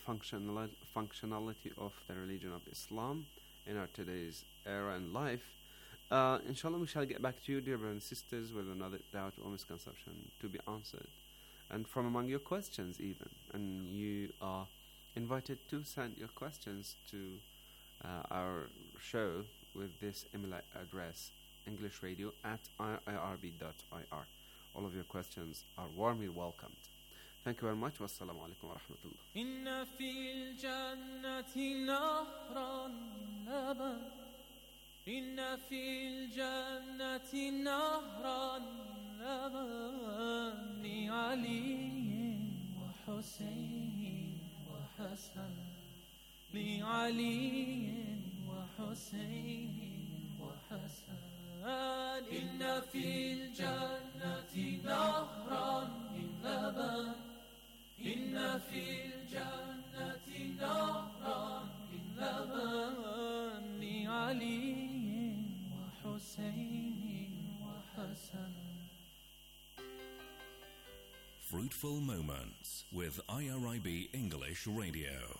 functionality of the religion of Islam in our today's era and life. Inshallah, we shall get back to you, dear brothers and sisters, with another doubt or misconception to be answered, and from among your questions even. And you are invited to send your questions to our show with this email address, englishradio@irib.ir. All of your questions are warmly welcomed. Thank you very much. Wassalamu alaikum wa rahmatullah. Inna fil jannati nahran laban. Inna fil jannati nahran laban. Li Ali wa Hussein wa Hassan. Li Ali wa Hussein wa Hassan. Inna fil jannati nahran laban. Inna fil jannati nahran laban. Li Ali wa Hussein wa Hassan. Fruitful Moments with IRIB English Radio.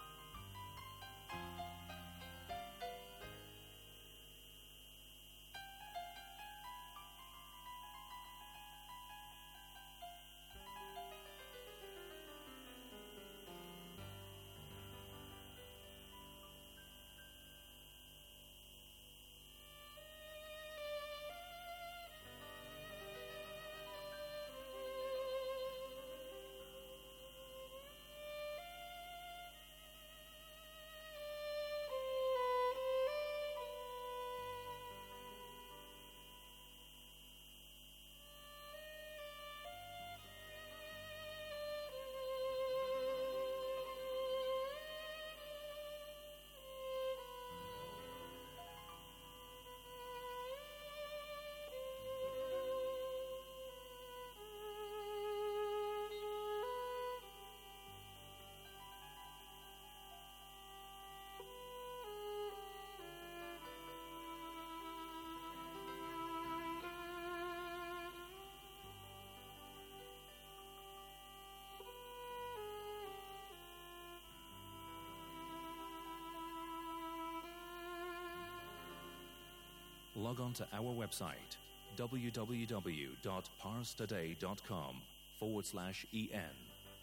Log on to our website www.parstoday.com/en.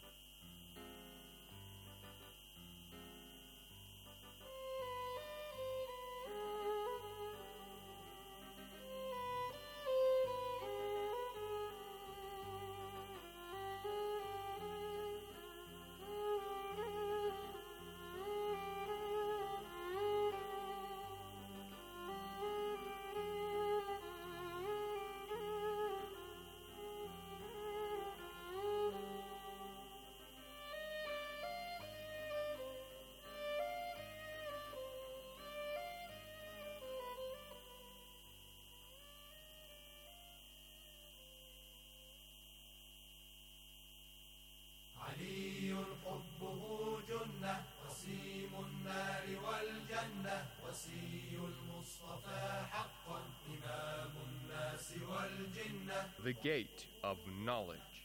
علي حبه جنة وسيم النار والجنة وسي المصطفى حقا إمام الناس والجنة. The Gate of Knowledge.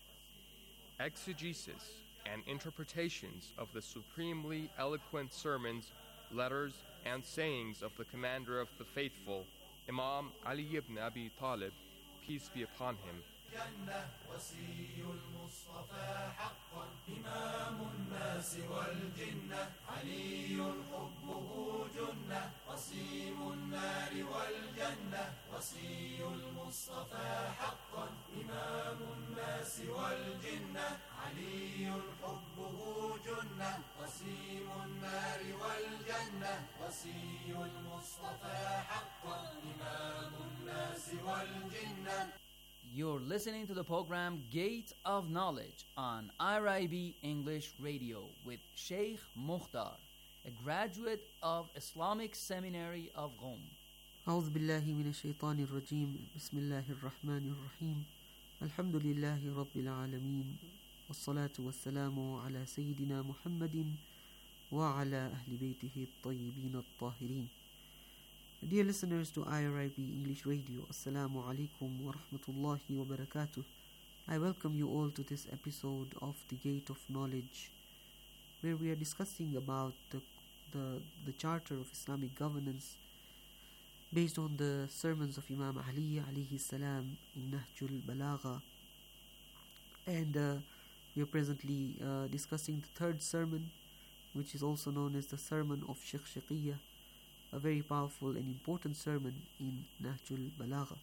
Exegesis and interpretations of the supremely eloquent sermons, letters, and sayings of the Commander of the Faithful, Imam Ali ibn Abi Talib, peace be upon him. جنة وسي المصطفى حقا إمام الناس والجنة. علي حبه جنة وسيم النار والجنة وسي المصطفى حقا إمام الناس والجنة. علي حبه جنة وسيم النار والجنة وسي المصطفى حقا إمام الناس والجنة. You're listening to the program Gate of Knowledge on IRIB English Radio with Sheikh Mukhtar, a graduate of Islamic Seminary of Qom. أعوذ بالله من الشيطان الرجيم. بسم الله الرحمن الرحيم. الحمد لله رب العالمين والصلاة والسلام على سيدنا محمد وعلى أهل بيته الطيبين الطاهرين. Dear listeners to IRIB English Radio, Assalamu alaikum wa rahmatullahi wa barakatuh. I welcome you all to this episode of The Gate of Knowledge, where we are discussing about the charter of Islamic governance based on the sermons of Imam Ali alayhi salam in Nahjul Balagha. And we are presently discussing the third sermon, which is also known as the sermon of Sheikh Shaqiyya, a very powerful and important sermon in Nahjul Balagha.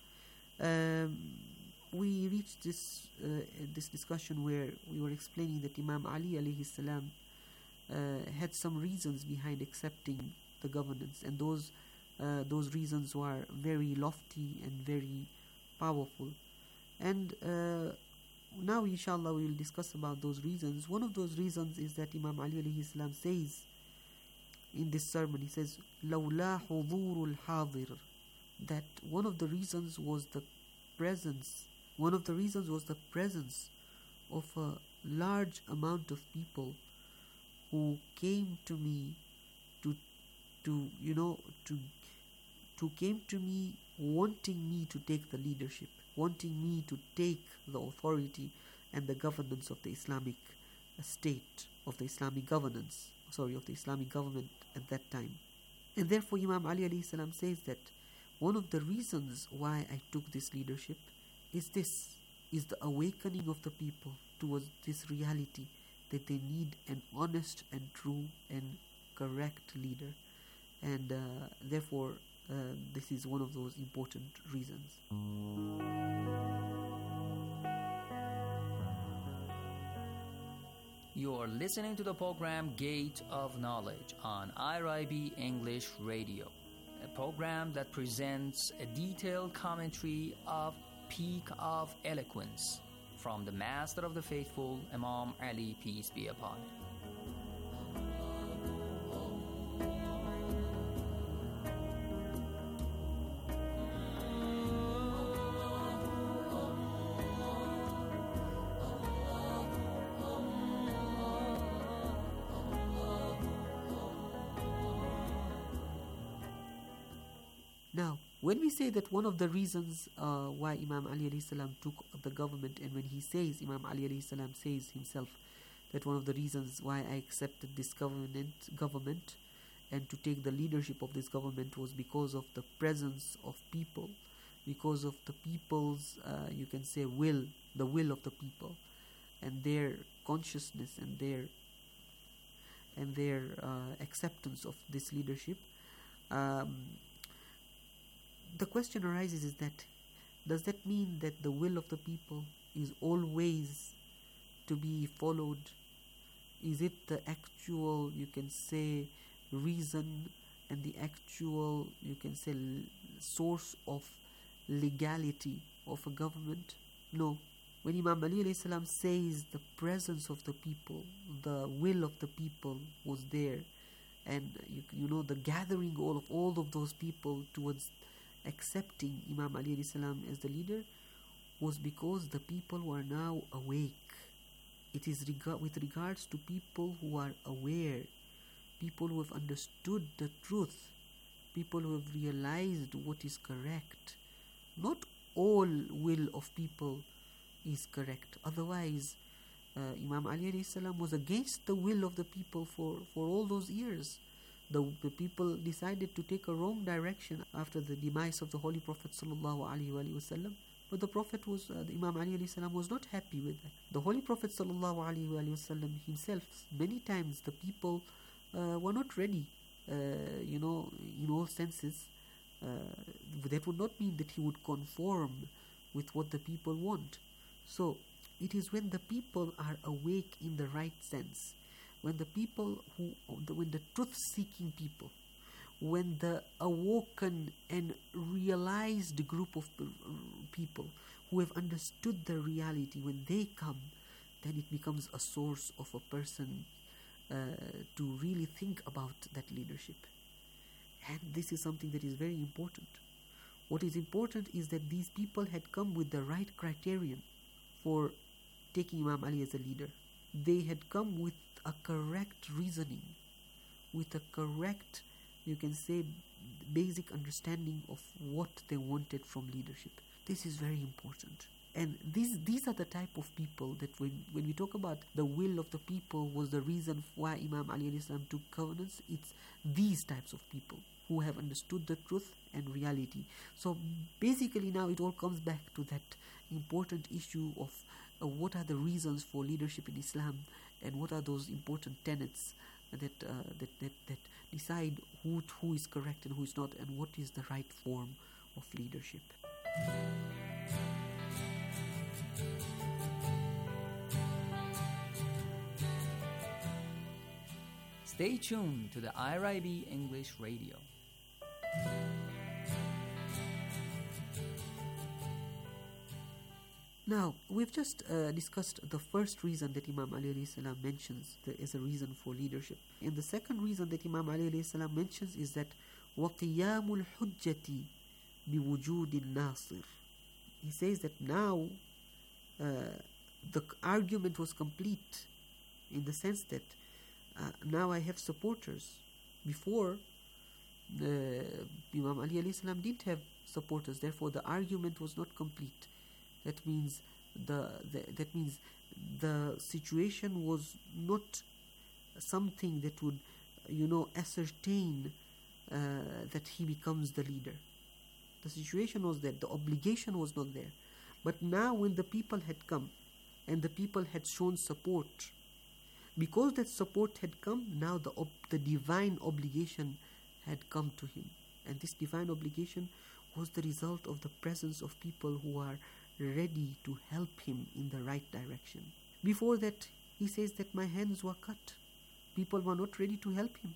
We reached this discussion where we were explaining that Imam Ali alayhi salam had some reasons behind accepting the governance, and those reasons were very lofty and very powerful. And now inshallah we will discuss about those reasons. One of those reasons is that Imam Ali alayhi salam says in this sermon, he says, لَوْلَا حُضُورُ الْحَاضِرِ, that one of the reasons was the presence of a large amount of people who came to me came to me wanting me to take the leadership, wanting me to take the authority and the governance of the Islamic state, of the Islamic government at that time. And therefore Imam Ali alayhi salam says that one of the reasons why I took this leadership is the awakening of the people towards this reality that they need an honest and true and correct leader. And therefore this is one of those important reasons. You are listening to the program Gate of Knowledge on IRIB English Radio, a program that presents a detailed commentary of Peak of Eloquence from the Master of the Faithful, Imam Ali, peace be upon him. Now, when we say that one of the reasons why Imam Ali alayhi salam took the government, and when he says, Imam Ali alayhi salam says himself that one of the reasons why I accepted this government and to take the leadership of this government was because of the presence of people, because of the people's, you can say, will, the will of the people, and their consciousness and their acceptance of this leadership. The question arises is that, does that mean that the will of the people is always to be followed? Is it the actual, you can say, reason and the actual, you can say, source of legality of a government? No. When Imam Ali alayhi salam says the presence of the people, the will of the people was there, and you know the gathering of all of those people towards accepting Imam Ali alayhi salam as the leader was because the people were now awake. It is with regards to people who are aware, people who have understood the truth, people who have realized what is correct. Not all will of people is correct. Otherwise, Imam Ali alayhi salam was against the will of the people for all those years. The people decided to take a wrong direction after the demise of the Holy Prophet sallallahu alaihi wasallam. But the Prophet Imam Ali alayhi salam was not happy with that. The Holy Prophet sallallahu alaihi wasallam himself, many times the people were not ready, in all senses. That would not mean that he would conform with what the people want. So it is when the people are awake in the right sense, when the people when the truth-seeking people, when the awoken and realized group of people who have understood the reality, when they come, then it becomes a source of a person to really think about that leadership. And this is something that is very important. What is important is that these people had come with the right criterion for taking Imam Ali as a leader. They had come with a correct reasoning, with a correct, you can say, basic understanding of what they wanted from leadership. This is very important. And these are the type of people that when we talk about the will of the people was the reason why Imam Ali alayhi salam took covenants, it's these types of people who have understood the truth and reality. So basically now it all comes back to that important issue of what are the reasons for leadership in Islam, and what are those important tenets that decide who is correct and who is not, and what is the right form of leadership. Stay tuned to the IRIB English Radio. Now, we've just discussed the first reason that Imam Ali alayhi salam mentions as a reason for leadership. And the second reason that Imam Ali alayhi salam mentions is that وَقِيَامُ الْحُجَّةِ بِوُجُودِ النَّاصِرِ. He says that now the argument was complete, in the sense that now I have supporters. Before, Imam Ali alayhi salam didn't have supporters, therefore the argument was not complete. That means the situation was not something that would, ascertain that he becomes the leader. The situation was that the obligation was not there. But now when the people had come and the people had shown support, because that support had come, now the divine obligation had come to him. And this divine obligation was the result of the presence of people who are ready to help him in the right direction. Before that, he says that my hands were cut. People were not ready to help him.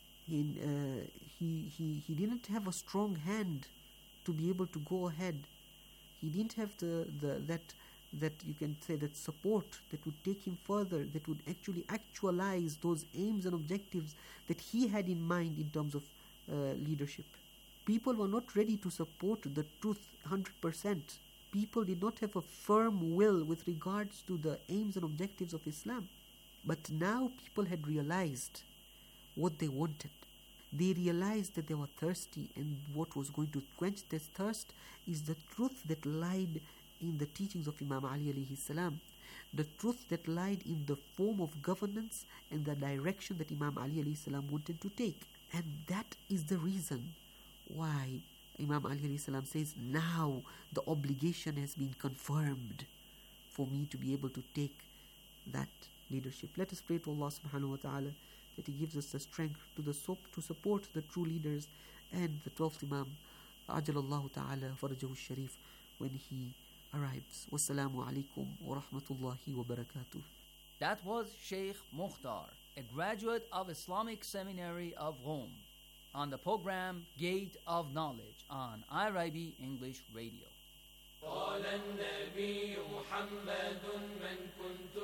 He didn't have a strong hand to be able to go ahead. He didn't have that you can say that support that would take him further, that would actually actualize those aims and objectives that he had in mind in terms of leadership. People were not ready to support the truth 100%. People did not have a firm will with regards to the aims and objectives of Islam. But now people had realized what they wanted. They realized that they were thirsty, and what was going to quench this thirst is the truth that lied in the teachings of Imam Ali alayhi salam, the truth that lied in the form of governance and the direction that Imam Ali alayhi salam wanted to take. And that is the reason why Imam Ali alayhi salam says, now the obligation has been confirmed for me to be able to take that leadership. Let us pray to Allah subhanahu wa ta'ala that He gives us the strength to support the true leaders and the 12th Imam, Ajalallahu ta'ala farajahu sharif, when he arrives. Wassalamu alaikum wa rahmatullahi wa barakatuh. That was Sheikh Mukhtar, a graduate of Islamic Seminary of Rome, on the program Gate of Knowledge on IRIB English Radio. قال النبي محمد من كنت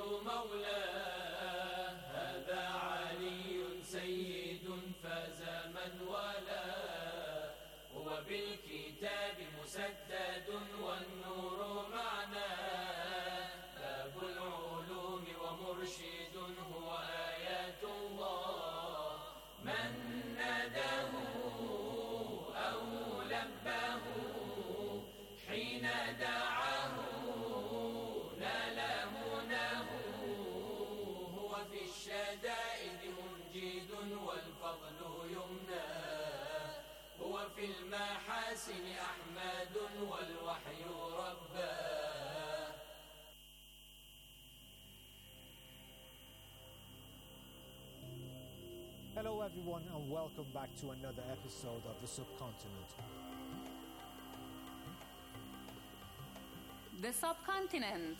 مولاه هذا علي سيد فاز من والاه هو بالكتاب مسدد والنور معناه باب العلوم ومرشد هو آيات الله من ناداه أو لباه حين دعاه نال مناه هو في الشدائد منجد والفضل يمناه هو في المحاسن أحمد والوحي رباه. Hello everyone and welcome back to another episode of The Subcontinent. The Subcontinent.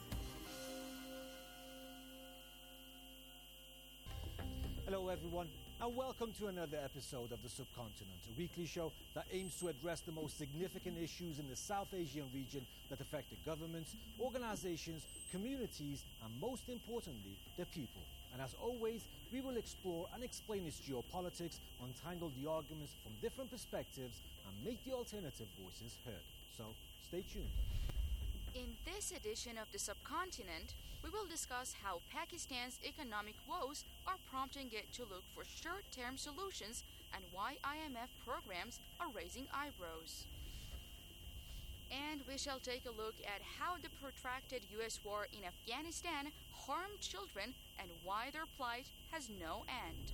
Hello everyone And welcome to another episode of The Subcontinent, a weekly show that aims to address the most significant issues in the South Asian region that affect the governments, organizations, communities, and most importantly, the people. And as always, we will explore and explain its geopolitics, untangle the arguments from different perspectives, and make the alternative voices heard. So, stay tuned. In this edition of The Subcontinent, we will discuss how Pakistan's economic woes are prompting it to look for short-term solutions and why IMF programs are raising eyebrows. And we shall take a look at how the protracted US war in Afghanistan harmed children and why their plight has no end.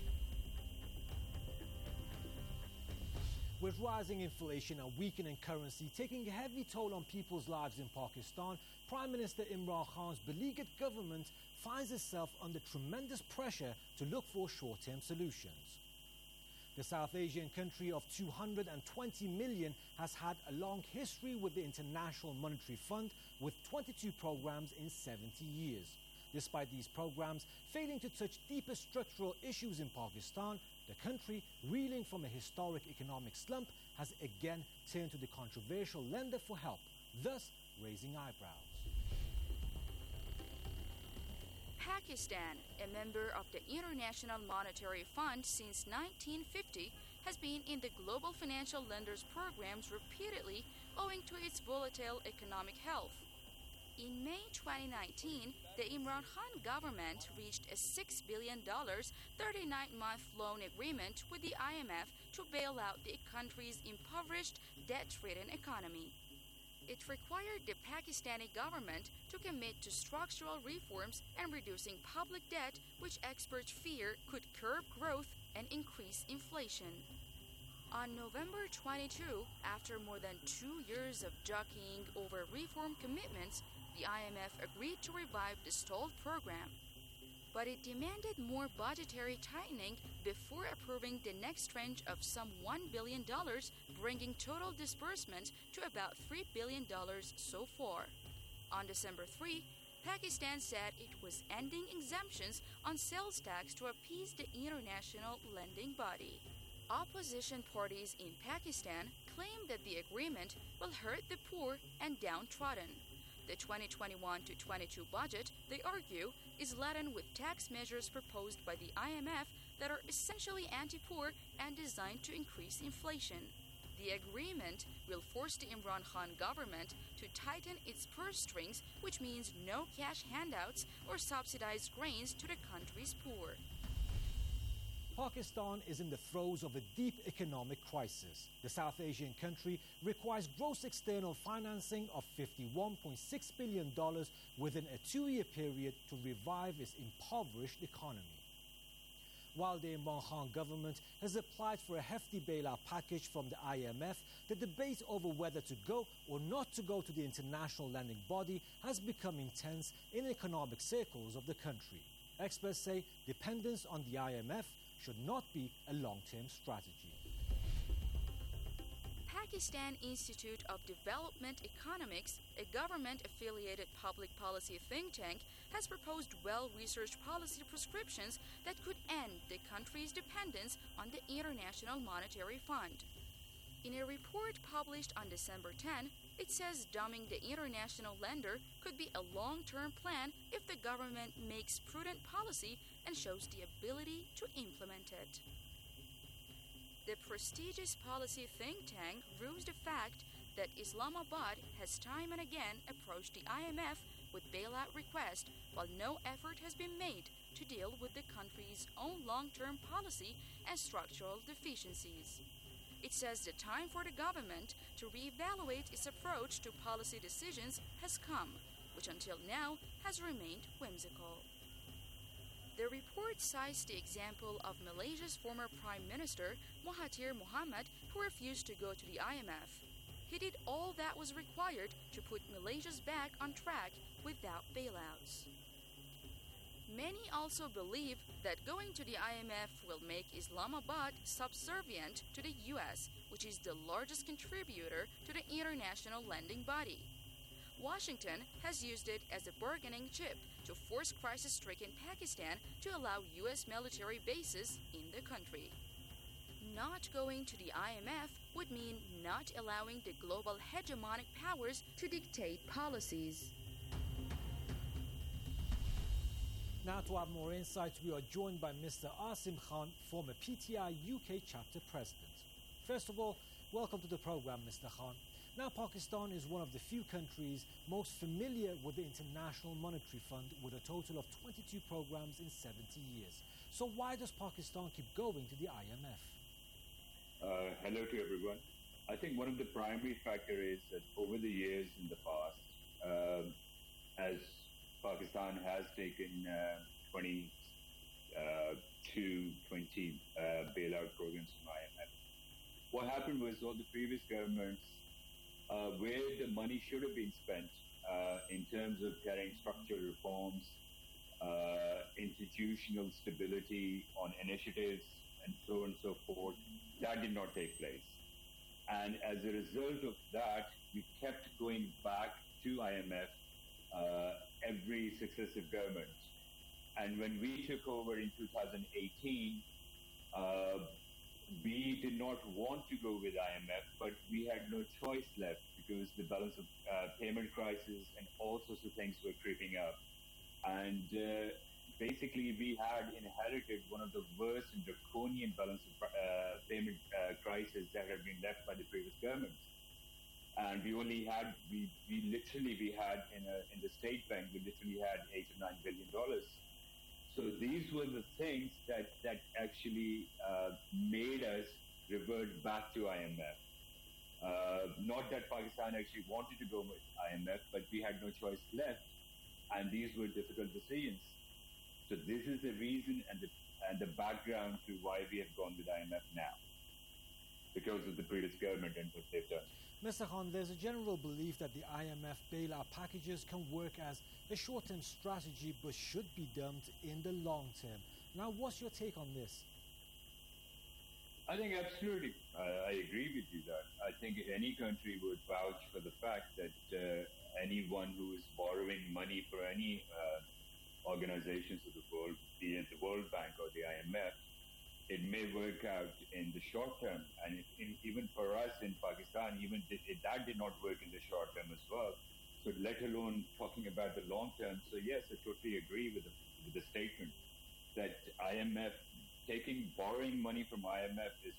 With rising inflation and weakening currency taking a heavy toll on people's lives in Pakistan, Prime Minister Imran Khan's beleaguered government finds itself under tremendous pressure to look for short-term solutions. The South Asian country of 220 million has had a long history with the International Monetary Fund, with 22 programs in 70 years. Despite these programs failing to touch deeper structural issues in Pakistan, the country, reeling from a historic economic slump, has again turned to the controversial lender for help, thus raising eyebrows. Pakistan, a member of the International Monetary Fund since 1950, has been in the global financial lenders programs repeatedly owing to its volatile economic health. In May 2019, the Imran Khan government reached a $6 billion 39-month loan agreement with the IMF to bail out the country's impoverished, debt-ridden economy. It required the Pakistani government to commit to structural reforms and reducing public debt, which experts fear could curb growth and increase inflation. On November 22, after more than 2 years of jockeying over reform commitments, the IMF agreed to revive the stalled program. But it demanded more budgetary tightening before approving the next tranche of some $1 billion, bringing total disbursement to about $3 billion so far. On December 3, Pakistan said it was ending exemptions on sales tax to appease the international lending body. Opposition parties in Pakistan claim that the agreement will hurt the poor and downtrodden. The 2021-22 budget, they argue, is laden with tax measures proposed by the IMF that are essentially anti-poor and designed to increase inflation. The agreement will force the Imran Khan government to tighten its purse strings, which means no cash handouts or subsidized grains to the country's poor. Pakistan is in the throes of a deep economic crisis. The South Asian country requires gross external financing of $51.6 billion within a 2-year period to revive its impoverished economy. While the Imran Khan government has applied for a hefty bailout package from the IMF, the debate over whether to go or not to go to the international lending body has become intense in economic circles of the country. Experts say dependence on the IMF should not be a long-term strategy. Pakistan Institute of Development Economics, a government-affiliated public policy think tank, has proposed well-researched policy prescriptions that could end the country's dependence on the International Monetary Fund. In a report published on December 10, it says dumbing the international lender could be a long-term plan if the government makes prudent policy and shows the ability to implement it. The prestigious policy think tank views the fact that Islamabad has time and again approached the IMF with bailout requests while no effort has been made to deal with the country's own long-term policy and structural deficiencies. It says the time for the government to reevaluate its approach to policy decisions has come, which until now has remained whimsical. The report cites the example of Malaysia's former Prime Minister, Mahathir Mohamad, who refused to go to the IMF. He did all that was required to put Malaysia's back on track without bailouts. Many also believe that going to the IMF will make Islamabad subservient to the US, which is the largest contributor to the international lending body. Washington has used it as a bargaining chip to force crisis-stricken Pakistan to allow U.S. military bases in the country. Not going to the IMF would mean not allowing the global hegemonic powers to dictate policies. Now, to have more insights, we are joined by Mr. Asim Khan, former PTI UK chapter president. First of all, welcome to the program, Mr. Khan. Now, Pakistan is one of the few countries most familiar with the International Monetary Fund, with a total of 22 programs in 70 years. So why does Pakistan keep going to the IMF? Hello to everyone. I think one of the primary factors is that over the years in the past, as Pakistan has taken 20 bailout programs from IMF, what happened was all the previous governments, where the money should have been spent in terms of carrying structural reforms, institutional stability on initiatives, and so on and so forth, that did not take place. And as a result of that, we kept going back to IMF every successive government. And when we took over in 2018, we did not want to go with IMF, but we had no choice left because the balance of payment crisis and all sorts of things were creeping up. And basically, we had inherited one of the worst and draconian balance of payment crisis that had been left by the previous governments. And we only had, we had in the state bank, we literally had $8 to $9 billion. So these were the things that actually made us revert back to IMF. Not that Pakistan actually wanted to go with IMF, but we had no choice left, and these were difficult decisions. So this is the reason and the background to why we have gone with IMF now, because of the previous government and what they've done. Mr. Khan, there's a general belief that the IMF bailout packages can work as a short-term strategy but should be dumped in the long term. Now, what's your take on this? I think absolutely. I agree with you that. I think any country would vouch for the fact that anyone who is borrowing money for any organizations of the world, be it the World Bank or the IMF, it may work out in the short term. And even for us in Pakistan, that did not work in the short term as well. So let alone talking about the long term. So yes, I totally agree with the statement that IMF, borrowing money from IMF is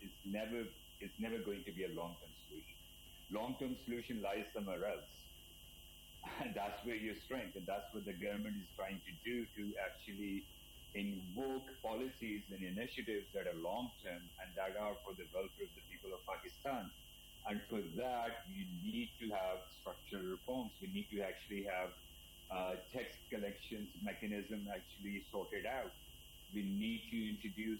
never going to be a long-term solution. Long-term solution lies somewhere else. And that's where your strength, and that's what the government is trying to do, to actually invoke policies and initiatives that are long-term and that are for the welfare of the people of Pakistan. And for that, we need to have structural reforms. We need to actually have tax collections mechanism actually sorted out. We need to introduce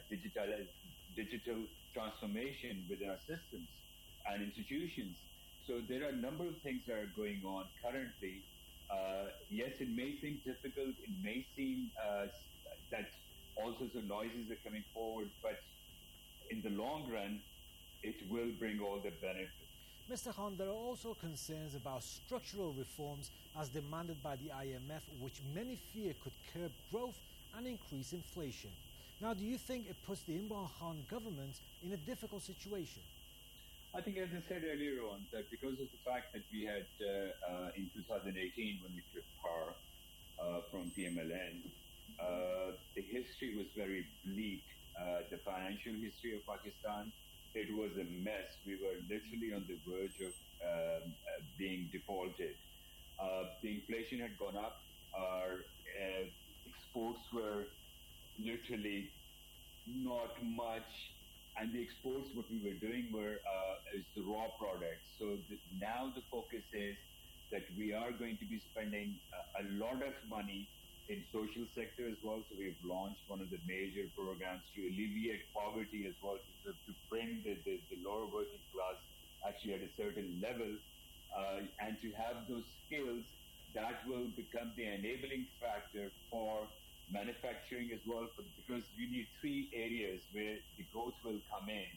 digital transformation within our systems and institutions. So there are a number of things that are going on currently. Yes, it may seem difficult. It may seem that all sorts of noises are coming forward, but in the long run, it will bring all the benefits. Mr. Khan, there are also concerns about structural reforms as demanded by the IMF, which many fear could curb growth and increase inflation. Now, do you think it puts the Imran Khan government in a difficult situation? I think, as I said earlier on, that because of the fact that we had in 2018, when we took power from PMLN, the history was very bleak. The financial history of Pakistan, it was a mess. We were literally on the verge of being defaulted. The inflation had gone up. Our exports were literally not much. And the exports, what we were doing is the raw products. So now the focus is that we are going to be spending a lot of money in social sector as well. So we've launched one of the major programs to alleviate poverty as well, to bring the lower working class actually at a certain level, and to have those skills that will become the enabling factor for manufacturing as well, because you need three areas where the growth will come in.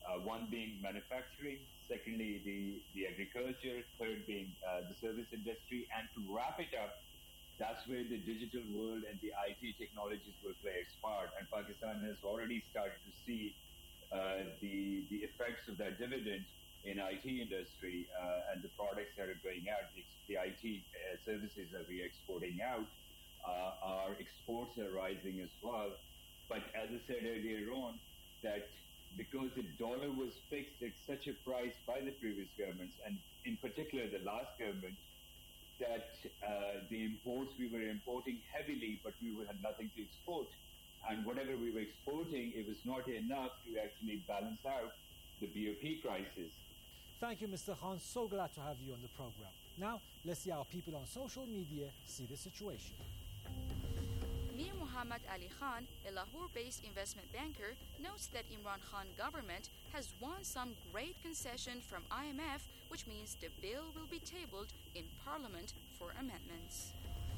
one being manufacturing, secondly the agriculture, third being the service industry, and to wrap it up, that's where the digital world and the IT technologies will play its part. And Pakistan has already started to see the effects of that dividend in IT industry and the products that are going out, the IT services that we are exporting out. Our exports are rising as well. But as I said earlier on, that because the dollar was fixed at such a price by the previous governments, and in particular the last government, that the imports, we were importing heavily, but we had nothing to export. And whatever we were exporting, it was not enough to actually balance out the BOP crisis. Thank you, Mr. Khan. So glad to have you on the program. Now, let's see how people on social media see the situation. Mir Muhammad Ali Khan, a Lahore-based investment banker, notes that Imran Khan government has won some great concession from IMF, which means the bill will be tabled in Parliament for amendments.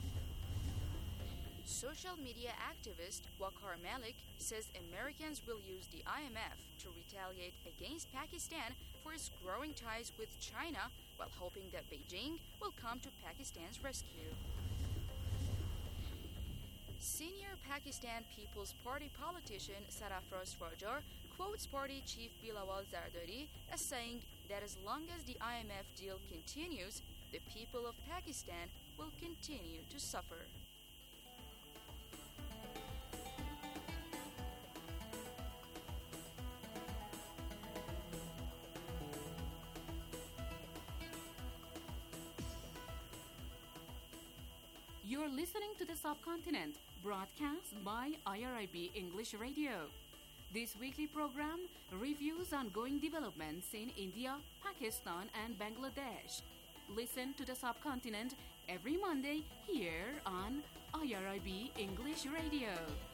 Social media activist Waqar Malik says Americans will use the IMF to retaliate against Pakistan for its growing ties with China, while hoping that Beijing will come to Pakistan's rescue. Senior Pakistan People's Party politician Sarafraz Rajar quotes party chief Bilawal Zardari as saying that as long as the IMF deal continues, the people of Pakistan will continue to suffer. You're listening to The Subcontinent, broadcast by IRIB English Radio. This weekly program reviews ongoing developments in India, Pakistan, and Bangladesh. Listen to The Subcontinent every Monday here on IRIB English Radio.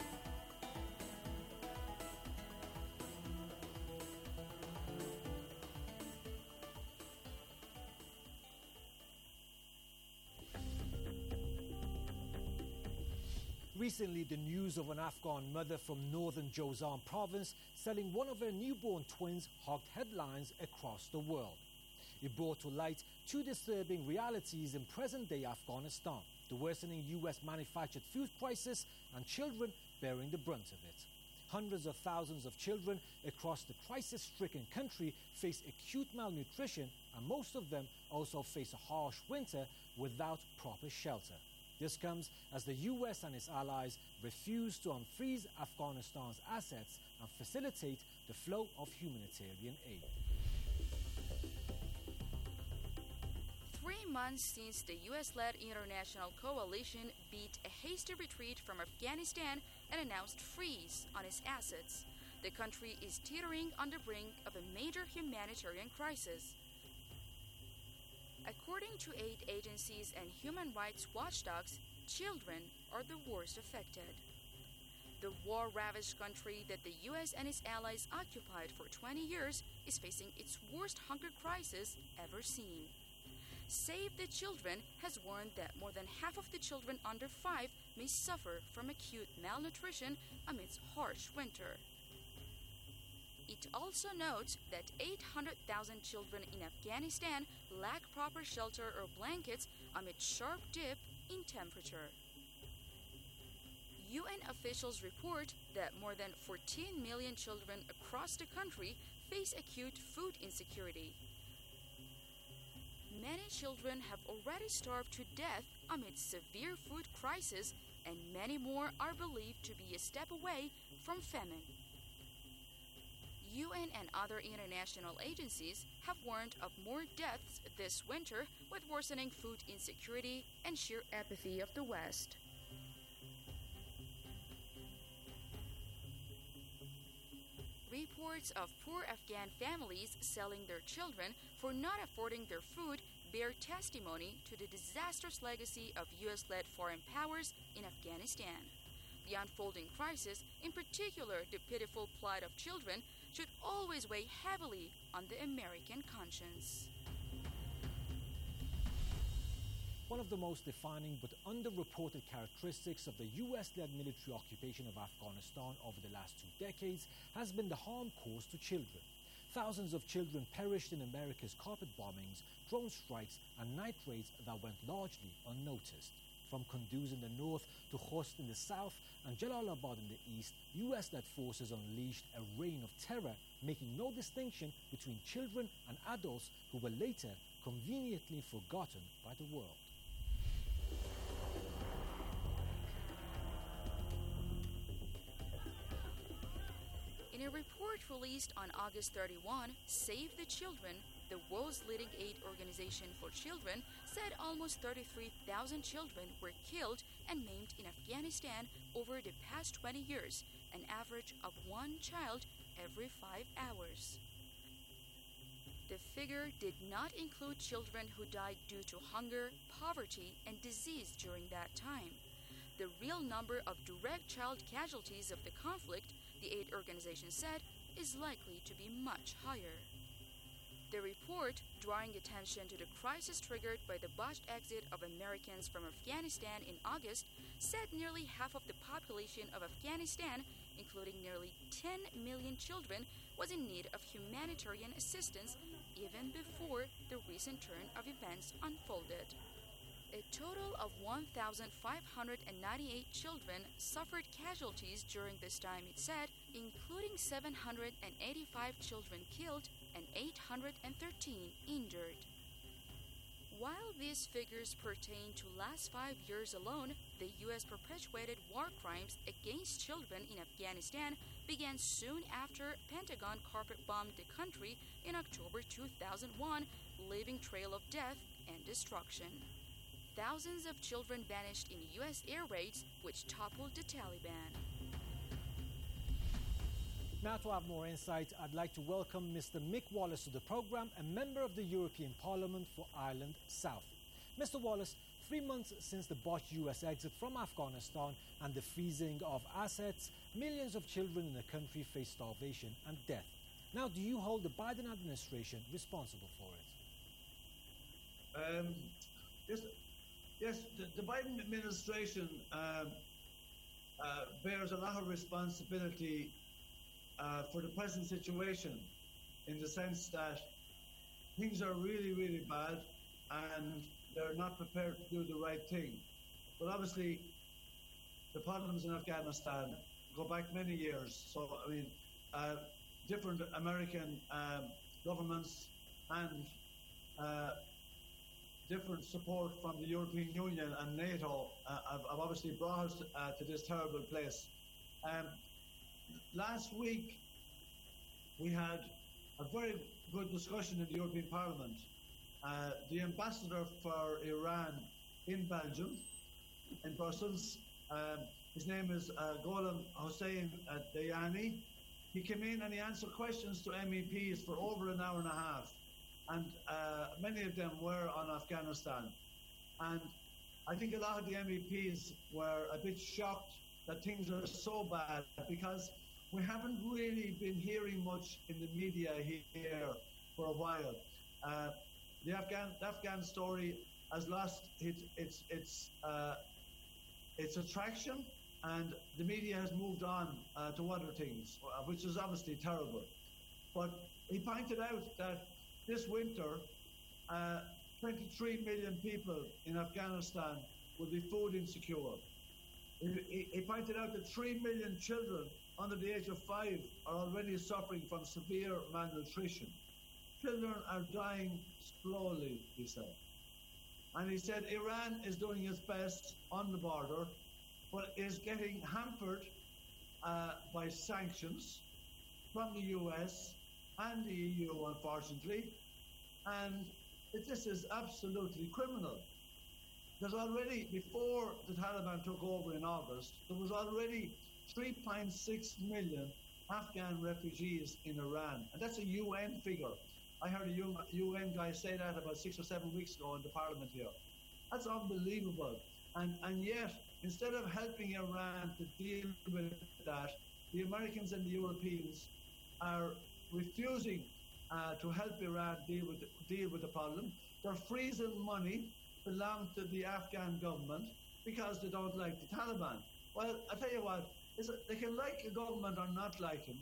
Recently, the news of an Afghan mother from northern Jozan province selling one of her newborn twins hogged headlines across the world. It brought to light two disturbing realities in present-day Afghanistan: the worsening U.S. manufactured food crisis and children bearing the brunt of it. Hundreds of thousands of children across the crisis-stricken country face acute malnutrition, and most of them also face a harsh winter without proper shelter. This comes as the U.S. and its allies refuse to unfreeze Afghanistan's assets and facilitate the flow of humanitarian aid. 3 months since the U.S.-led international coalition beat a hasty retreat from Afghanistan and announced freeze on its assets, the country is teetering on the brink of a major humanitarian crisis. According to aid agencies and human rights watchdogs, children are the worst affected. The war-ravaged country that the U.S. and its allies occupied for 20 years is facing its worst hunger crisis ever seen. Save the Children has warned that more than half of the children under 5 may suffer from acute malnutrition amidst harsh winter. It also notes that 800,000 children in Afghanistan lack proper shelter or blankets amid sharp dip in temperature. UN officials report that more than 14 million children across the country face acute food insecurity. Many children have already starved to death amid severe food crisis, and many more are believed to be a step away from famine. UN and other international agencies have warned of more deaths this winter with worsening food insecurity and sheer apathy of the West. Reports of poor Afghan families selling their children for not affording their food bear testimony to the disastrous legacy of U.S.-led foreign powers in Afghanistan. The unfolding crisis, in particular the pitiful plight of children, should always weigh heavily on the American conscience. One of the most defining but underreported characteristics of the US-led military occupation of Afghanistan over the last 2 decades has been the harm caused to children. Thousands of children perished in America's carpet bombings, drone strikes and night raids that went largely unnoticed. From Kunduz in the north to Khost in the south and Jalalabad in the east, US-led forces unleashed a reign of terror, making no distinction between children and adults who were later conveniently forgotten by the world. In a report released on August 31, Save the Children, the world's leading aid organization for children, said almost 33,000 children were killed and maimed in Afghanistan over the past 20 years, an average of one child every 5 hours. The figure did not include children who died due to hunger, poverty, and disease during that time. The real number of direct child casualties of the conflict, the aid organization said, is likely to be much higher. The report, drawing attention to the crisis triggered by the botched exit of Americans from Afghanistan in August, said nearly half of the population of Afghanistan, including nearly 10 million children, was in need of humanitarian assistance even before the recent turn of events unfolded. A total of 1,598 children suffered casualties during this time, it said, including 785 children killed and 813 injured. While these figures pertain to last 5 years alone, the U.S. perpetuated war crimes against children in Afghanistan began soon after Pentagon carpet-bombed the country in October 2001, leaving trail of death and destruction. Thousands of children vanished in U.S. air raids, which toppled the Taliban. Now, to have more insight, I'd like to welcome Mr. Mick Wallace to the programme, a member of the European Parliament for Ireland South. Mr. Wallace, 3 months since the botched US exit from Afghanistan and the freezing of assets, millions of children in the country face starvation and death. Now, do you hold the Biden administration responsible for it? Yes, the Biden administration bears a lot of responsibility for the present situation, in the sense that things are really, really bad and they're not prepared to do the right thing. But obviously, the problems in Afghanistan go back many years. So, I mean, different American governments and different support from the European Union and NATO have obviously brought us to this terrible place. Last week, we had a very good discussion in the European Parliament. The ambassador for Iran in Belgium, in Brussels, his name is Gholam Hossein Dayani. He came in and he answered questions to MEPs for over an hour and a half. And many of them were on Afghanistan. And I think a lot of the MEPs were a bit shocked that things are so bad, because we haven't really been hearing much in the media here for a while. The Afghan story has lost its attraction, and the media has moved on to other things, which is obviously terrible. But he pointed out that this winter, 23 million people in Afghanistan will be food insecure. He pointed out that 3 million children under the age of 5 are already suffering from severe malnutrition. Children are dying slowly, he said. And he said Iran is doing its best on the border, but is getting hampered by sanctions from the US and the EU, unfortunately. And this is absolutely criminal. There's already, before the Taliban took over in August, there was already 3.6 million Afghan refugees in Iran. And that's a UN figure. I heard a UN guy say that about 6 or 7 weeks ago in the parliament here. That's unbelievable. And yet, instead of helping Iran to deal with that, the Americans and the Europeans are refusing to help Iran deal with the problem. They're freezing money belong to the Afghan government because they don't like the Taliban. Well, I tell you what, they can like a government or not like him,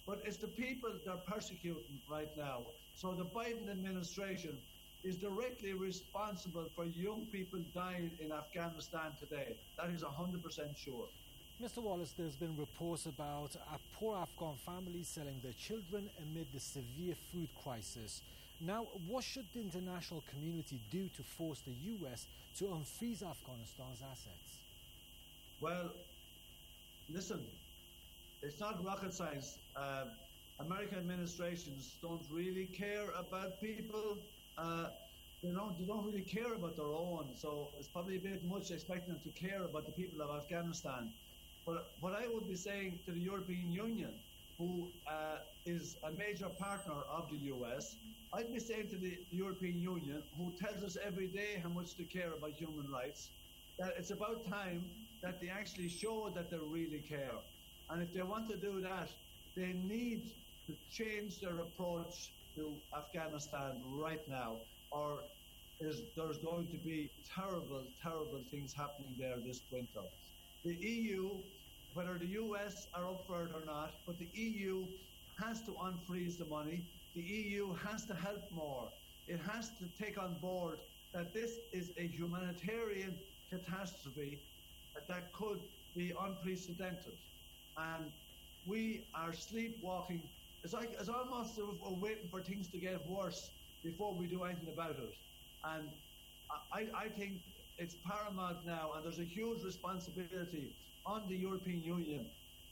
but it's the people they're persecuting right now. So the Biden administration is directly responsible for young people dying in Afghanistan today. That is 100% sure. Mr. Wallace, there's been reports about poor Afghan families selling their children amid the severe food crisis. Now, what should the international community do to force the US to unfreeze Afghanistan's assets? Well, listen, it's not rocket science. American administrations don't really care about people. They don't really care about their own. So it's probably a bit much expecting them to care about the people of Afghanistan. But what I would be saying to the European Union, who is a major partner of the US, I'd be saying to the European Union, who tells us every day how much they care about human rights, that it's about time that they actually show that they really care. And if they want to do that, they need to change their approach to Afghanistan right now, or there's going to be terrible, terrible things happening there this winter. The EU, whether the US are up for it or not, but the EU has to unfreeze the money. The EU has to help more. It has to take on board that this is a humanitarian catastrophe that could be unprecedented. And we are sleepwalking. It's almost as if we're waiting for things to get worse before we do anything about it. And I think it's paramount now, and there's a huge responsibility on the European Union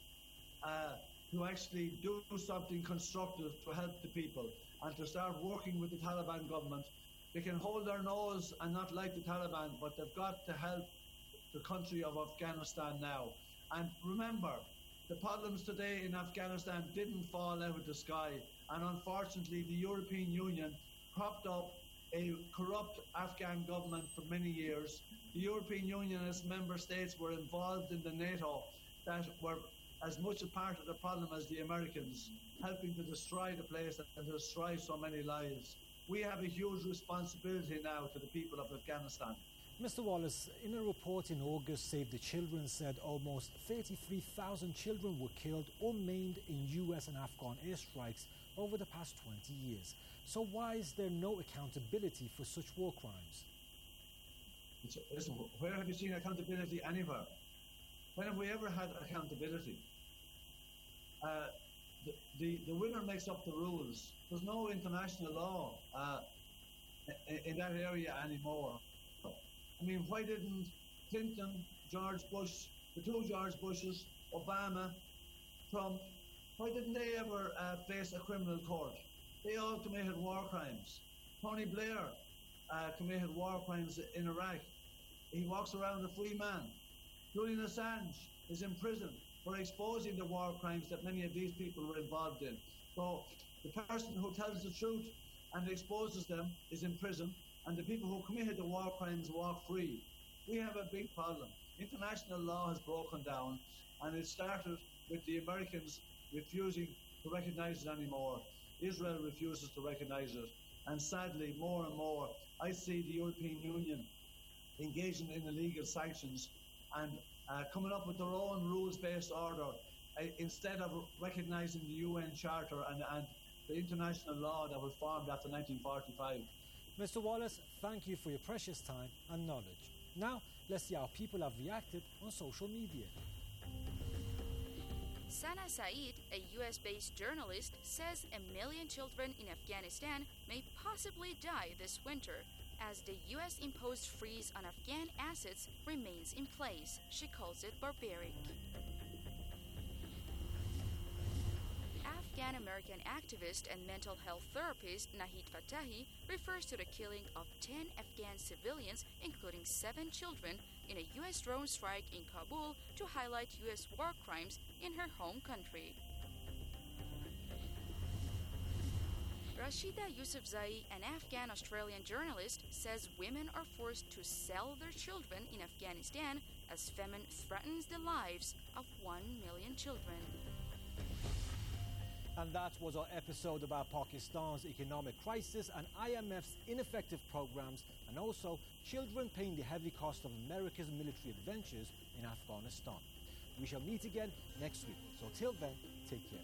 to actually do something constructive to help the people and to start working with the Taliban government. They can hold their nose and not like the Taliban, but they've got to help the country of Afghanistan now. And remember, the problems today in Afghanistan didn't fall out of the sky, and unfortunately the European Union propped up a corrupt Afghan government for many years. The European Union and its member states were involved in the NATO that were as much a part of the problem as the Americans, helping to destroy the place and destroy so many lives. We have a huge responsibility now to the people of Afghanistan. Mr. Wallace, in a report in August, Save the Children said almost 33,000 children were killed or maimed in US and Afghan airstrikes over the past 20 years. So why is there no accountability for such war crimes? Listen, where have you seen accountability anywhere? When have we ever had accountability? The winner makes up the rules. There's no international law in that area anymore. I mean, why didn't Clinton, George Bush, the two George Bushes, Obama, Trump, why didn't they ever face a criminal court? They all committed war crimes. Tony Blair committed war crimes in Iraq. He walks around a free man. Julian Assange is in prison for exposing the war crimes that many of these people were involved in. So the person who tells the truth and exposes them is in prison, and the people who committed the war crimes walk free. We have a big problem. International law has broken down, and it started with the Americans refusing to recognize it anymore. Israel refuses to recognize it, and sadly, more and more, I see the European Union engaging in illegal sanctions and coming up with their own rules-based order instead of recognizing the UN Charter and the international law that was formed after 1945. Mr. Wallace, thank you for your precious time and knowledge. Now, let's see how people have reacted on social media. Sana Saeed, a US-based journalist, says 1 million children in Afghanistan may possibly die this winter as the US-imposed freeze on Afghan assets remains in place. She calls it barbaric. Afghan-American activist and mental health therapist Nahid Fatahi refers to the killing of 10 Afghan civilians, including 7 children, in a U.S. drone strike in Kabul to highlight U.S. war crimes in her home country. Rashida Yousafzai, an Afghan-Australian journalist, says women are forced to sell their children in Afghanistan as famine threatens the lives of 1 million children. And that was our episode about Pakistan's economic crisis and IMF's ineffective programs, and also children paying the heavy cost of America's military adventures in Afghanistan. We shall meet again next week. So till then, take care.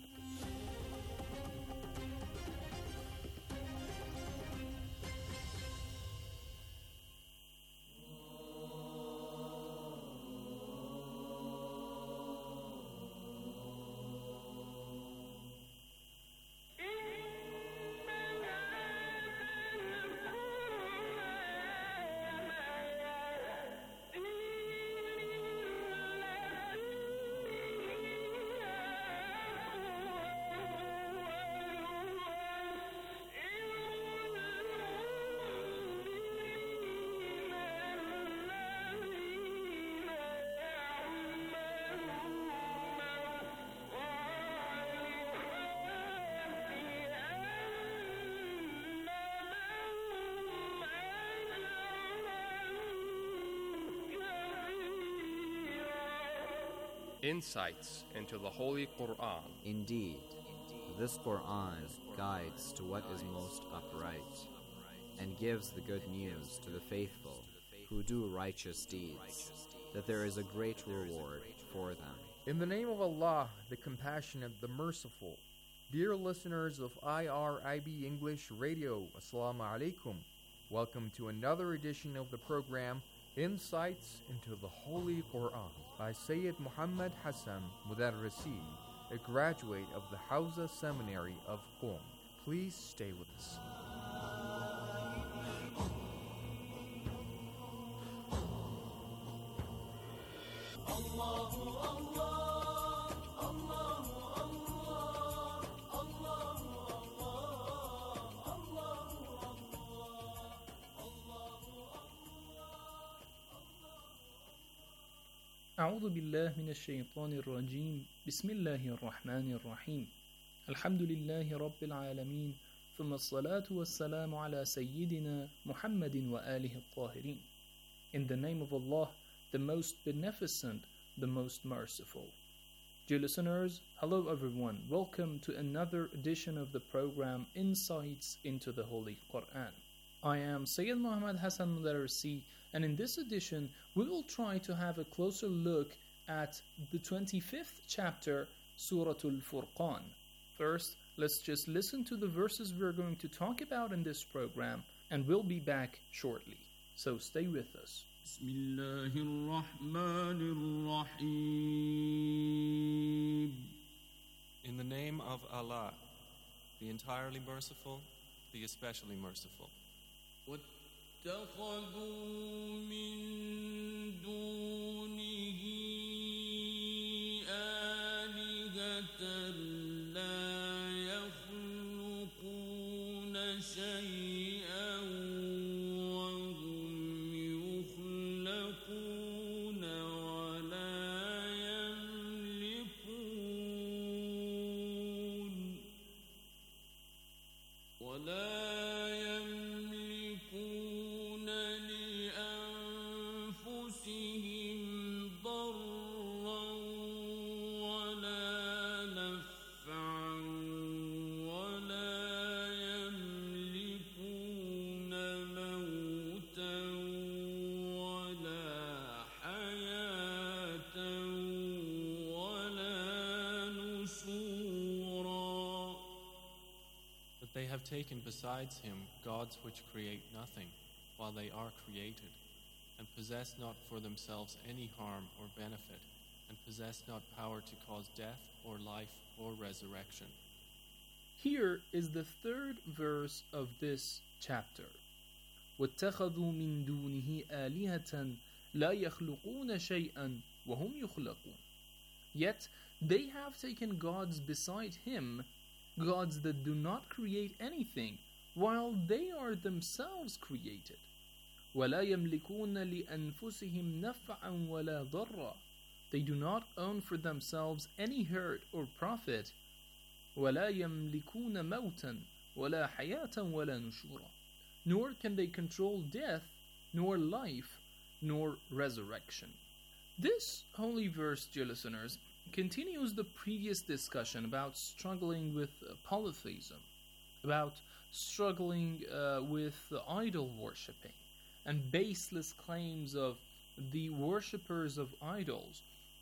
Insights into the Holy Quran. Indeed, this Quran guides to what is most upright and gives the good news to the faithful who do righteous deeds, that there is a great reward for them. In the name of Allah, the Compassionate, the Merciful. Dear listeners of IRIB English Radio, Assalamu alaikum. Welcome to another edition of the program Insights into the Holy Quran by Sayyid Muhammad Hassan Mudarrisi, a graduate of the Hawza Seminary of Qom. Please stay with us. أعوذ بالله من الشيطان الرجيم بسم الله الرحمن الرحيم الحمد لله رب العالمين ثم الصلاة والسلام على سيدنا محمد وآله الطاهرين. In the name of Allah, the most beneficent, the most merciful. Dear listeners, hello everyone. Welcome to another edition of the program Insights into the Holy Quran. I am Sayyid Muhammad Hassan Mudarrisi, and in this edition we will try to have a closer look at the 25th chapter, Surah Al-Furqan. First, let's just listen to the verses we're going to talk about in this program, and we'll be back shortly. So stay with us. In the name of Allah, the entirely merciful, the especially merciful. واتخذوا من دونه آلهة لا يخلقون شيئا وهم يخلقون ولا يملكون لأنفسهم ضرا ولا نفعا ولا يملكون موتا ولا حياة ولا نشورا. But they have taken besides him gods which create nothing, while they are created, and possess not for themselves any harm or benefit, and possess not power to cause death or life or resurrection. Here is the third verse of this chapter. وَاتَّخَذُوا مِن دُونِهِ آلِهَةً لَا يَخْلُقُونَ شَيْئًا وَهُمْ يُخْلَقُونَ. Yet they have taken gods beside him, gods that do not create anything, while they are themselves created. وَلَا يَمْلِكُونَ لِأَنفُسِهِمْ نَفْعًا وَلَا ضَرًّا. They do not own for themselves any hurt or profit. وَلَا يَمْلِكُونَ مَوْتًا وَلَا حَيَاةً وَلَا نُشُورًا. Nor can they control death, nor life, nor resurrection. This holy verse, dear listeners, continues the previous discussion about struggling with polytheism, about struggling with idol worshipping and baseless claims of the worshippers of idols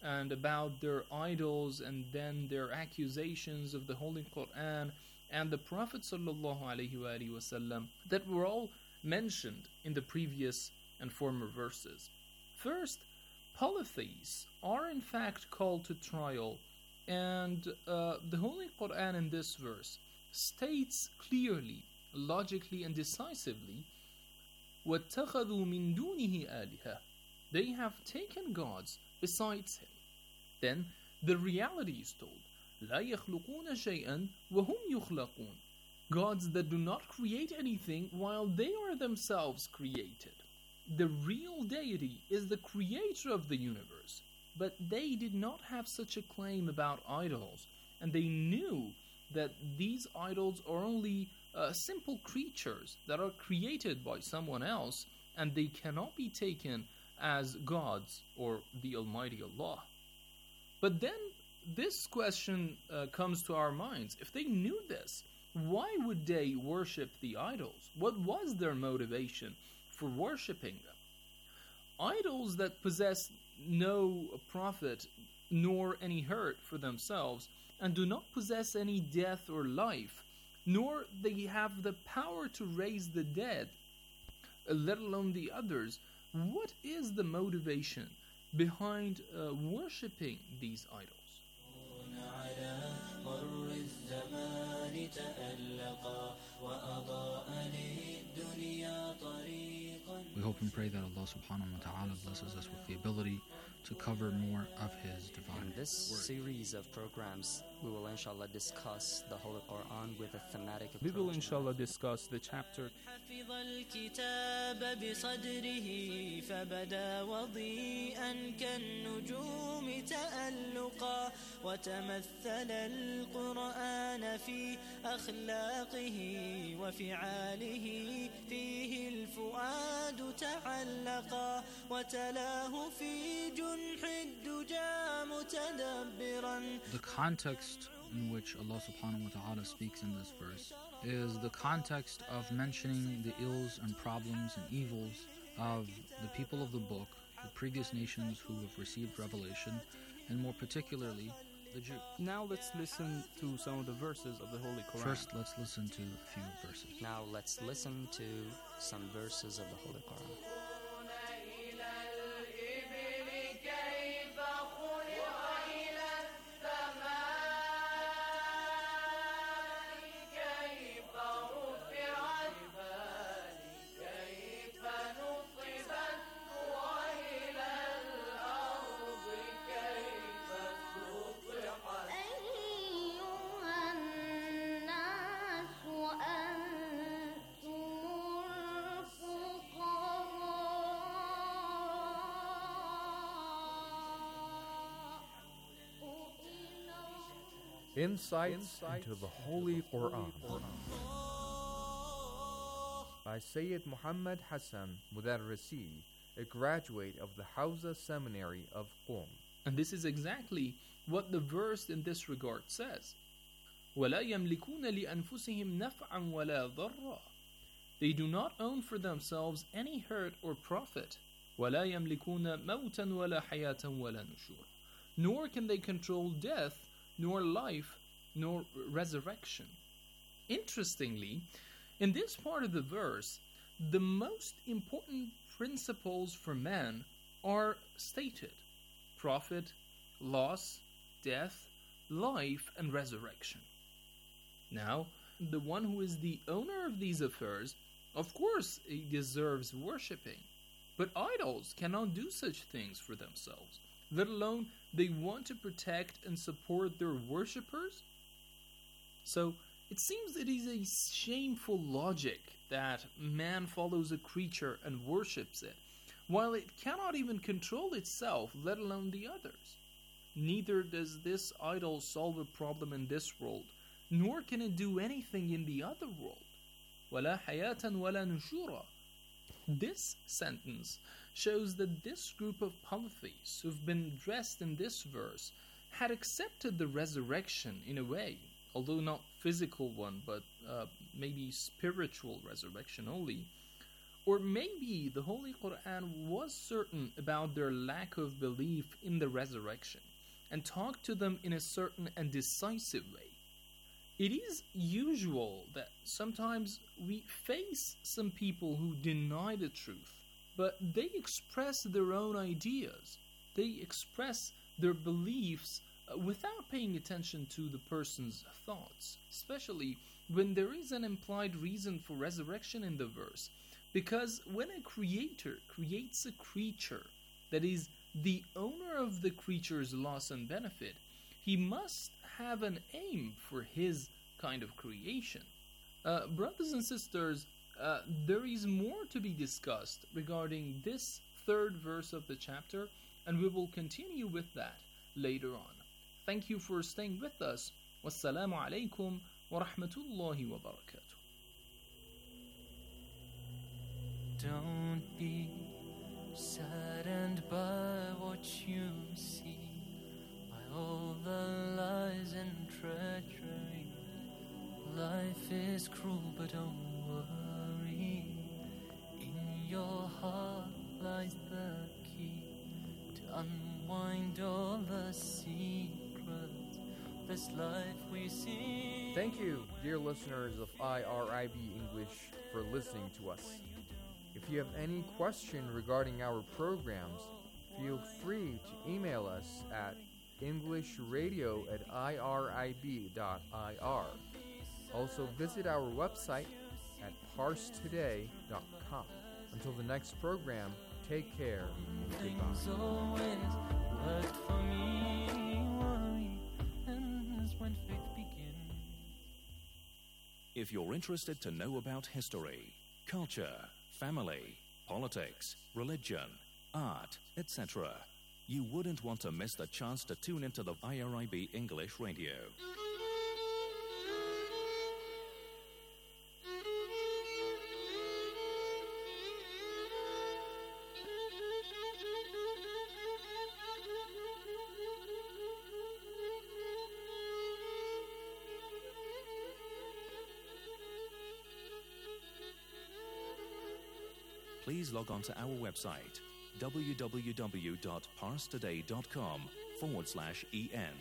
and about their idols and then their accusations of the Holy Quran and the Prophet ﷺ that were all mentioned in the previous and former verses. First, polytheists are in fact called to trial, and the Holy Quran in this verse states clearly, logically and decisively, وَاتَّخَذُوا مِن دُونِهِ آلِهَةً. They have taken gods besides him. Then the reality is told, لَا يَخْلُقُونَ شَيْئًا وَهُمْ يُخْلَقُونَ. Gods that do not create anything while they are themselves created. The real deity is the creator of the universe, but they did not have such a claim about idols, and they knew that these idols are only simple creatures that are created by someone else, and they cannot be taken as gods or the Almighty Allah. But then this question comes to our minds. If they knew this, why would they worship the idols? What was their motivation for worshipping them? Idols that possess no profit nor any hurt for themselves and do not possess any death or life, nor they have the power to raise the dead, let alone the others. What is the motivation behind worshipping these idols? We hope and pray that Allah subhanahu wa ta'ala blesses us with the ability to cover more of His divine In this word. series of programs, we will inshallah discuss the Holy Quran with a thematic approach. We will inshallah discuss the chapter حفظ الكتاب بصدره فبدا وضيئا كالنجوم تألقا وتمثل القرآن في أخلاقه وفعاله فيه الفؤاد تعلقا وتلاه في جنح الدجى متدبرا. The context in which Allah subhanahu wa ta'ala speaks in this verse is the context of mentioning the ills and problems and evils of the people of the book, the previous nations who have received revelation, and more particularly the Jew. Now let's listen to some of the verses of the Holy Quran. First, let's listen to a few verses. Now let's listen to some verses of the Holy Quran. Insights into the Holy Quran by Sayyid Muhammad Hassan Mudarrisi, a graduate of the Hawza Seminary of Qom. And this is exactly what the verse in this regard says. وَلَا يَمْلِكُونَ لِأَنفُسِهِمْ نَفْعًا وَلَا ضَرًّا. They do not own for themselves any hurt or profit. وَلَا يَمْلِكُونَ مَوْتًا وَلَا حَيَاةً وَلَا نُشُورًا. Nor can they control death, nor life, nor resurrection. Interestingly, in this part of the verse, the most important principles for man are stated: profit, loss, death, life, and resurrection. Now, the one who is the owner of these affairs, of course, he deserves worshipping. But idols cannot do such things for themselves, let alone they want to protect and support their worshippers. So it seems it is a shameful logic that man follows a creature and worships it, while it cannot even control itself, let alone the others. Neither does this idol solve a problem in this world, nor can it do anything in the other world. وَلَا حَيَاةً وَلَا نُشُورًا. This sentence shows that this group of polytheists who've been addressed in this verse had accepted the resurrection in a way, although not physical one, but maybe spiritual resurrection only, Or maybe the Holy Quran was certain about their lack of belief in the resurrection and talked to them in a certain and decisive way. It is usual that sometimes we face some people who deny the truth, but they express their own ideas. They express their beliefs without paying attention to the person's thoughts, especially when there is an implied reason for resurrection in the verse. Because when a creator creates a creature that is the owner of the creature's loss and benefit, he must have an aim for his kind of creation. Brothers and sisters, there is more to be discussed regarding this third verse of the chapter, and we will continue with that later on. Thank you for staying with us. Wassalamu alaikum wa rahmatullahi wa barakatuh. Don't be saddened by what you see, by all the lies and treachery. Life is cruel, but don't worry. In your heart lies the key to unwind all the secrets of this life we see. Thank you, dear listeners of IRIB English, for listening to us. If you have any question regarding our programs, feel free to email us at englishradio@irib.ir. Also visit our website at parstoday.com. Until the next program, take care and Things goodbye. always worked for me. Worry ends when faith begins. If you're interested to know about history, culture, family, politics, religion, art, etc., you wouldn't want to miss the chance to tune into the IRIB English Radio. Please log on to our website www.parstoday.com/en.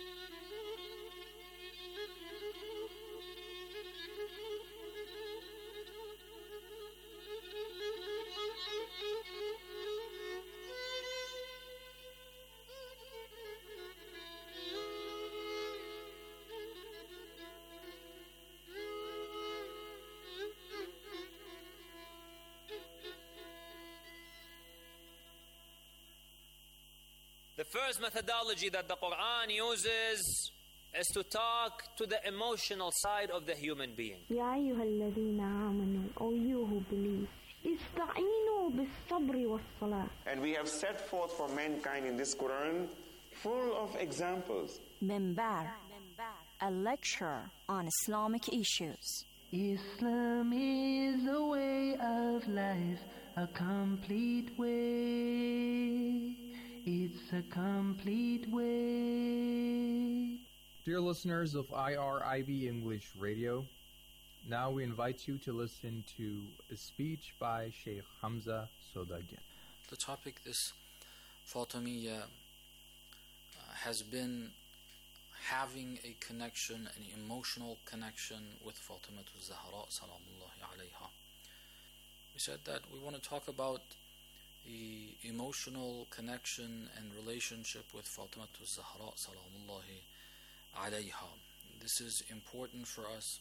The first methodology that the Quran uses is to talk to the emotional side of the human being. يا أيها الذين آمنوا, O you who believe, استعينوا بالصبر والصلاة. And we have set forth for mankind in this Quran full of examples. Minbar, a lecture on Islamic issues. Islam is a way of life, a complete way. It's a complete way. Dear listeners of IRIB English Radio, now we invite you to listen to a speech by Sheikh Hamza Sodagyan. The topic this Fatimiyya has been having a connection, an emotional connection with Fatimatul Zahra salamullahi alayha. We said that we want to talk about the emotional connection and relationship with Fatimatul Zahra salamullahi alayha. This is important for us.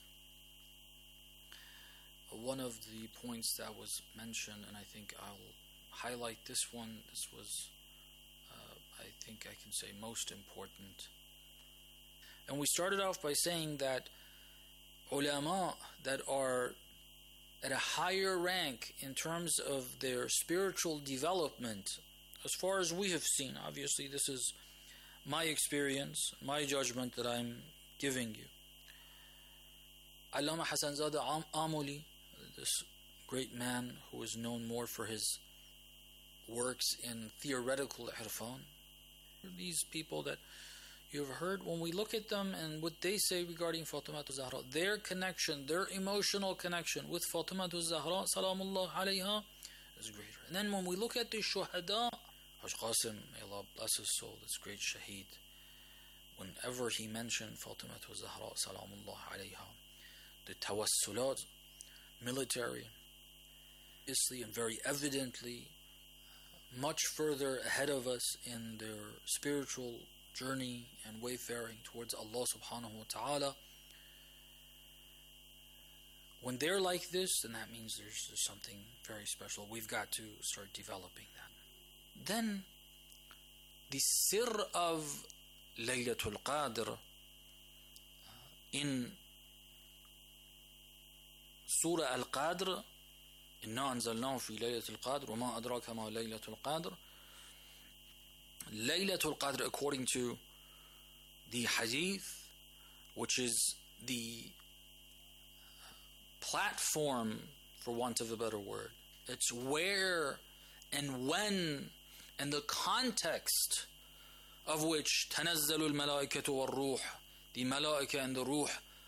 One of the points that was mentioned, and I think I'll highlight this one, this was, I think I can say, most important. And we started off by saying that ulama that are at a higher rank in terms of their spiritual development, as far as we have seen, obviously this is my experience, my judgment that I'm giving you. Allama Hasan Zada Amuli, this great man who is known more for his works in theoretical irfan, these people that You've heard when we look at them and what they say regarding Fatima Zahra, their connection, their emotional connection with Fatima Zahra, salamullah alayha, is greater. And then when we look at the Shuhada, Haj Qasim, may Allah bless his soul, this great Shaheed, whenever he mentioned Fatima Zahra, salamullah alayha, the tawassulat, military, obviously and very evidently, much further ahead of us in their spiritual journey and wayfaring towards Allah subhanahu wa ta'ala. When they're like this, then that means there's something very special. We've got to start developing that. Then, the sir of Laylatul Qadr in Surah Al-Qadr, إِنَّا أَنزَلْنَاهُ فِي لَيْلَةِ الْقَدْرِ وَمَا أَدْرَاكَ مَا لَيْلَةُ الْقَدْرِ. Laylatul Qadr, according to the Hadith, which is the platform, for want of a better word, it's where and when and the context of which تَنَزَّلُ الْمَلَائِكَةُ وَالْرُوحِ, the Malaika and the Ruh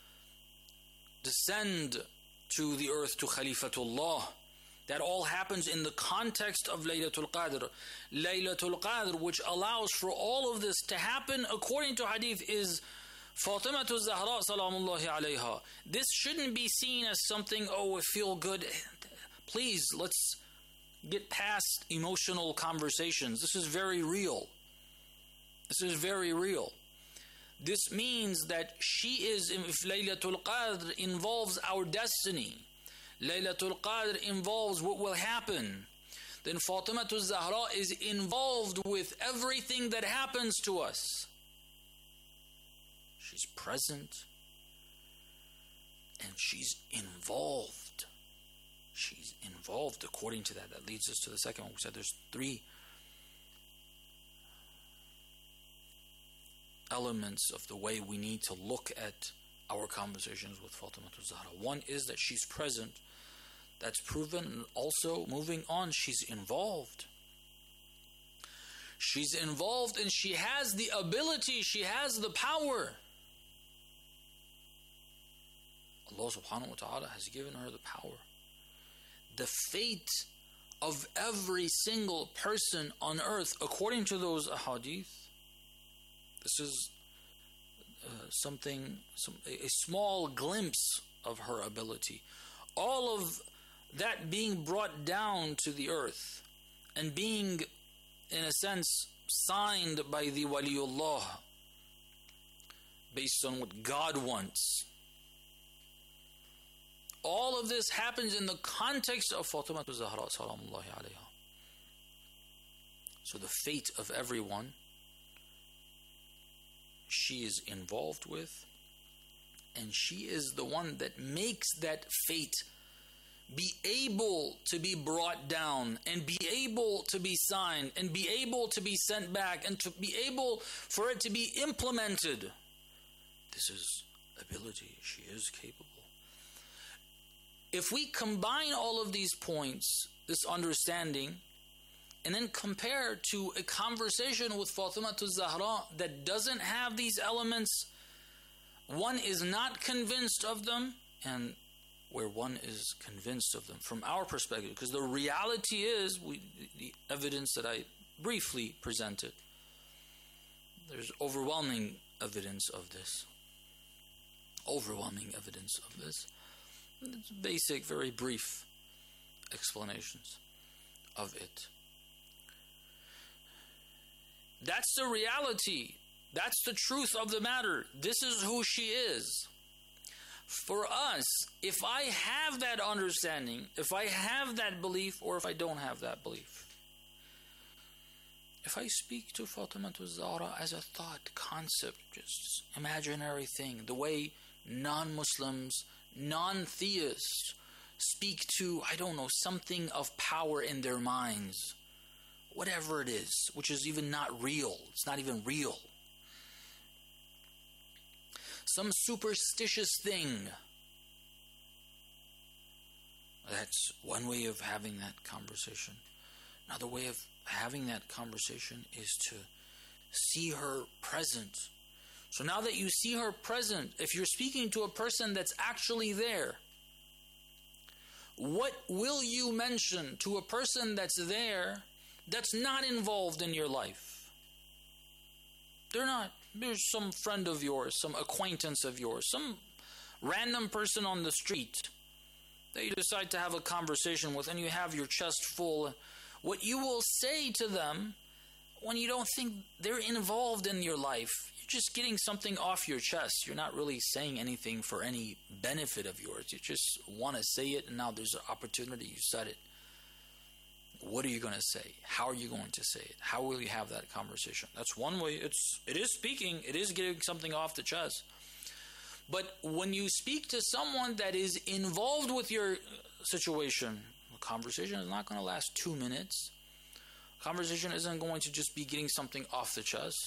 descend to the earth, to Khalifatullah. That all happens in the context of Laylatul Qadr. Laylatul Qadr, which allows for all of this to happen, according to Hadith, is Fatimatu Zahra salamullahi alayha. This shouldn't be seen as something, oh, I feel good. Please, let's get past emotional conversations. This is very real. This is very real. This means that she is, if Laylatul Qadr involves our destiny, Laylatul Qadr involves what will happen, then Fatimatu Zahra is involved with everything that happens to us. She's present and she's involved. She's involved according to that. That leads us to the second one. We said there's three elements of the way we need to look at our conversations with Fatima Zahra. One is that she's present. That's proven. And also, moving on, she's involved. She's involved and she has the ability, she has the power. Allah subhanahu wa ta'ala has given her the power. The fate of every single person on earth, according to those ahadith, this is a small glimpse of her ability. All of that being brought down to the earth and being, in a sense, signed by the Waliullah based on what God wants. All of this happens in the context of Fatima Zahra salamullahi alayha. So the fate of everyone she is involved with, and she is the one that makes that fate be able to be brought down and be able to be signed and be able to be sent back and to be able for it to be implemented. This is ability. She is capable. If we combine all of these points, this understanding, and then compare to a conversation with Fatima Zahra that doesn't have these elements, one is not convinced of them, and where one is convinced of them from our perspective, because the reality is, the evidence that I briefly presented, there's overwhelming evidence of this. Overwhelming evidence of this. It's basic, very brief explanations of it. That's the reality. That's the truth of the matter. This is who she is. For us, if I have that understanding, if I have that belief, or if I don't have that belief, if I speak to Fatima Zahra as a thought, concept, just imaginary thing, the way non-Muslims, non-theists speak to, I don't know, something of power in their minds, whatever it is, which is even not real. It's not even real. Some superstitious thing. That's one way of having that conversation. Another way of having that conversation is to see her present So now that you see her present, if you're speaking to a person that's actually there, what will you mention to a person that's there that's not involved in your life? They're not. There's some friend of yours, some acquaintance of yours, some random person on the street that you decide to have a conversation with, and you have your chest full. What you will say to them when you don't think they're involved in your life, you're just getting something off your chest. You're not really saying anything for any benefit of yours. You just want to say it, and now there's an opportunity. You said it. What are you going to say? How are you going to say it? How will you have that conversation? That's one way. It is speaking. It is getting something off the chest. But when you speak to someone that is involved with your situation, the conversation is not going to last 2 minutes. Conversation isn't going to just be getting something off the chest.